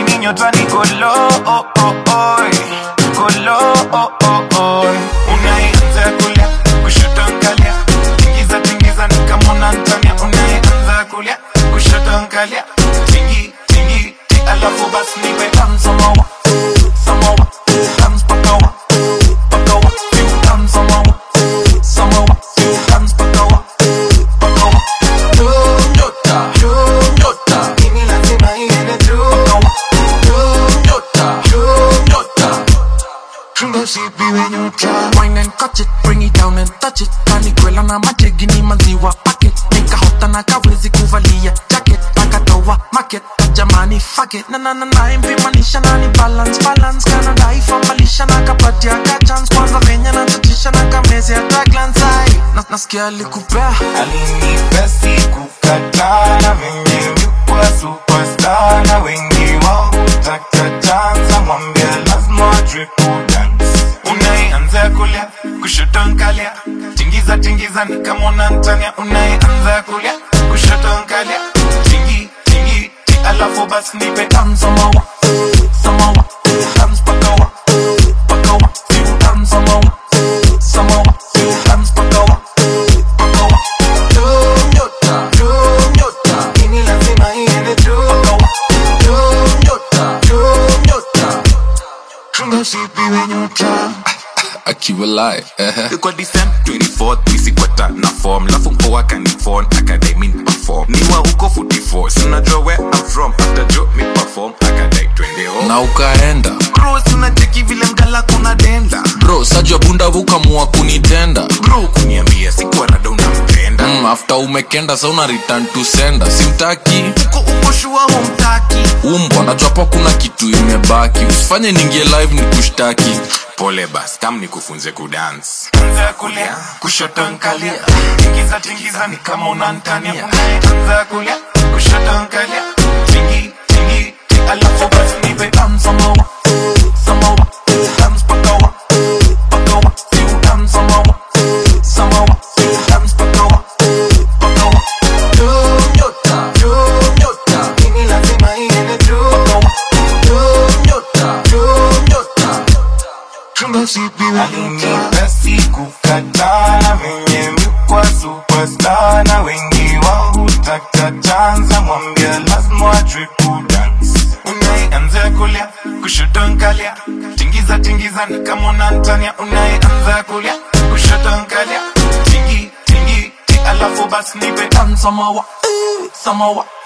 lakini nyota ni kolo kolo unaanza kulia kushoto angalia tingiza ni kama unanitania unaanza kulia kushoto angalia tingi alafu basi nipe tamsamawa tamspakawa tamsamawa samawa tamspakawa nyota mimi lazima iende tu nyota True sipi we nyota wine and catch it bring it down and touch it tani kwela na majegi ni maziwa packet nika hota na kawezi kuvalia jacket pakatoa market jamani fuck it na impimanisha na ni balance kana daifa malisha na kapatia ka chance kwanza venye na tatisha na kameze hata glance nasikia alikupea alinipea sikukataa na venye mikuwa superstar na wengi wao hutaka chance mwambia lazima triple dance unaanza kulia kushoto angalia tingiza ni kama unanitania unaanza kulia kushoto angalia tingi alafu basi nipe tamsamawa tamspakawa tamsamawa tamspakawa nyota mimi lazima iende tu nyota True sipi we nyota akiwalai kwa December 24th isikwata na form lafu mpoa kanifon academy perform niwa uko 44 sinajua where I'm from after job me perform academy 20 na ukaenda bro sunacheki vile mgala kuna denda bro sajua bunda vukamua kunitenda bro kuniambia sikuwa na dona mpenda after umekenda sa una return to sender simtaki uko shua humtaki umbwa najua pa kuna kitu imebaki usifanye ningie live ni kushtaki pole bas kam ni kufunze kudance anza kulia kushoto angalia tingiza ni kama unanitania anza kulia kushoto angalia tingi alafu basi nipe tamsamawa tamspakawa tamsamawa tamspakawa nyota mimi lazima iende tu nyota True sipi we nyota sikukataa na venye mikuwa superstar na wengi wao hutaka chance mwambia lazima triple dance unaanza kulia kushoto angalia tingiza ni kama unanitania unaanza kulia kushoto angalia tingi alafu basi nipe tamsamawa